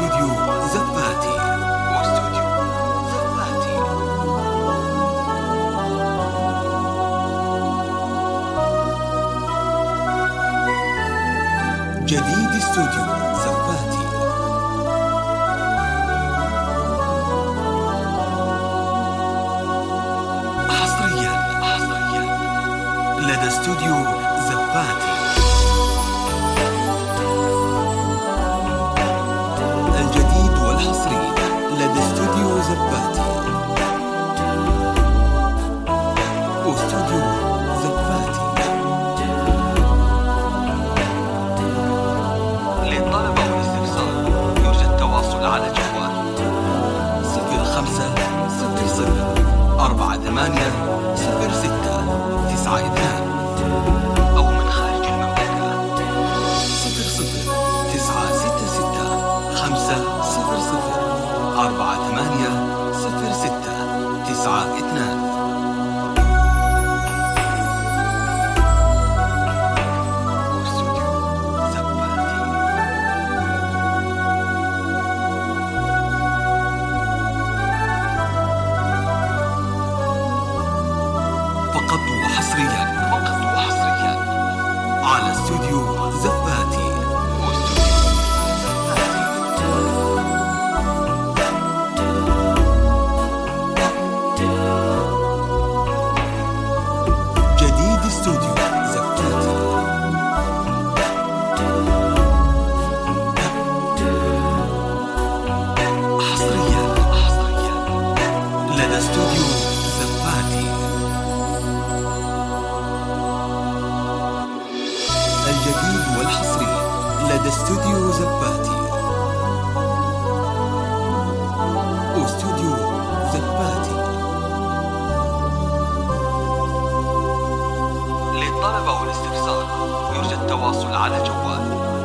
استوديو زفاتي. جديد استوديو زفاتي. حصريا لدى استوديو زفاتي. الجديد والحصري لدى استوديو زفاتي. استوديو زفاتي. للطلب أو الاستفسار يرجى التواصل على جوال 0500480692 أو من خارج المملكة 009650480692. فقط وحصريا على استوديو زفاتي. جديد استوديو زفاتي. حصريا لدى استوديو زفاتي. الجديد والحصري لدى استوديو زفاتي. استوديو زفاتي. للطلب أو الاستفسار يرجى التواصل على جوال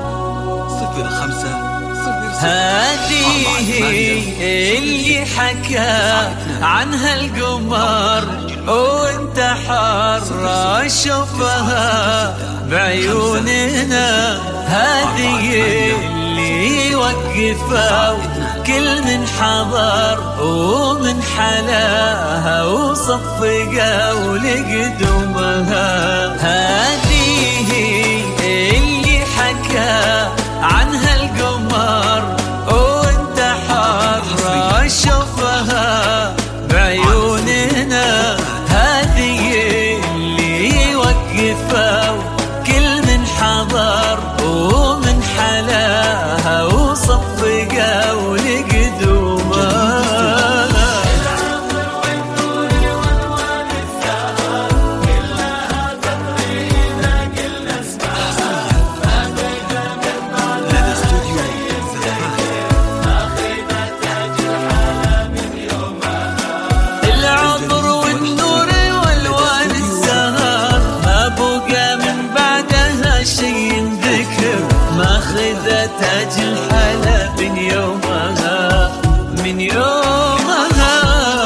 0500. هذه اللي حكى عنها القمر وانت حر شوفها بعيوننا. هذه اللي وقفوا كل من حضر ومن حلاها وصفقوا لقدومها. هذه اللي حكى عنها القمر وانت حر شوفها بعيوننا. هذه اللي وقفوا كل من حضر ومن حلاها وصفقوا لقدومها. ماخذة تاج الحلا من يومها من يومها.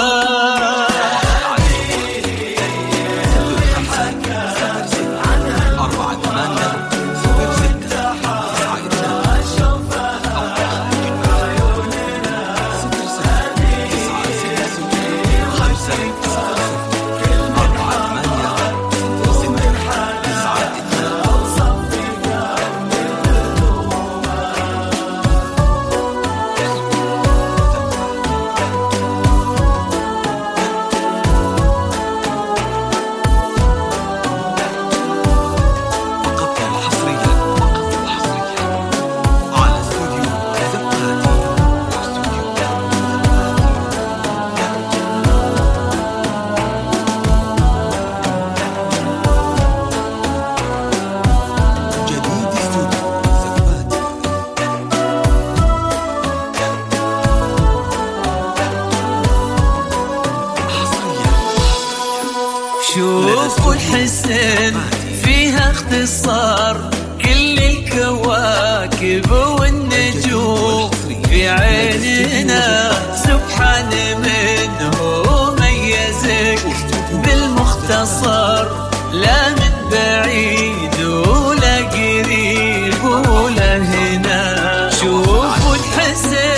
شوفوا الحسن فيها اختصار كل الكواكب والنجوم في عيننا. سبحان من هو ميزك بالمختصر، لا من بعيد ولا قريب ولا هنا. شوفوا الحسن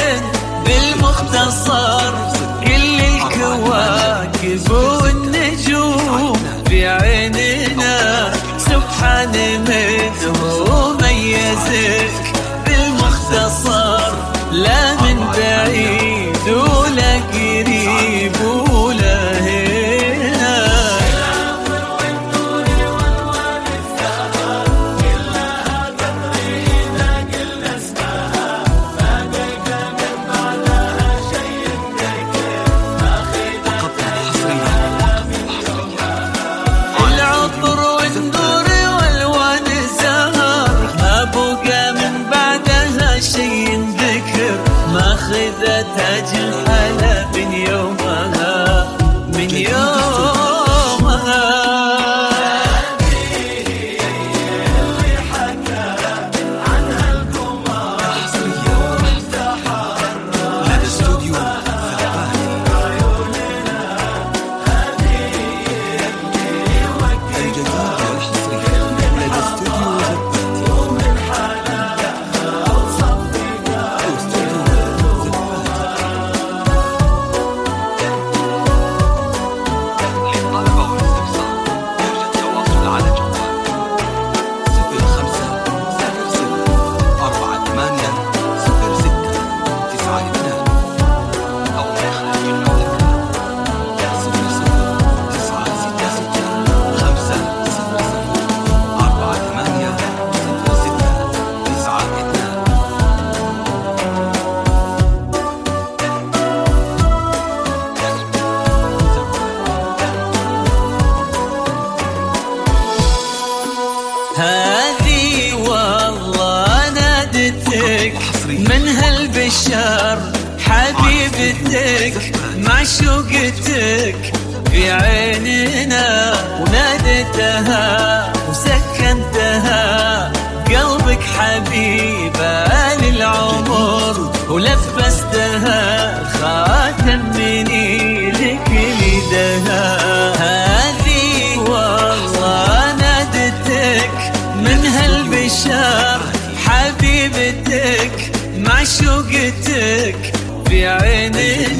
بالمختصر كل الكواكب والنجوم في عيننا، سبحان من هو ميزك بالمختصر، لا من بعيد ولا قريب ولا هنا. العطر والنور والوان الزهر كلها تطري إذا قلنا اسمها، ما بقى من بعدها شيء نذكر العطر والنور والوان الزهر ما بقى من بعدها شيء نذكر، ماخذة تاج الحلا من يومها من يومها. اللي حكى عنها القمر وانتحر الاستوديو عيوننا، هذه اللي وقت ومن حالها أوصف للطلب والاستفسار يرجى التواصل على جوال 05-46-48-06-92 أو من خارج المملكة 05-46-89. هذه والله نادتك من هالبشر حبيبتك معشوقتك في عيننا، ونادتها وسكنتها قلبك حبيبة للعمر، ولبستها خاتم من إيدك ليدها. هذه والله نادتك من هالبشر حبيبتك معشوقتك في عيننا،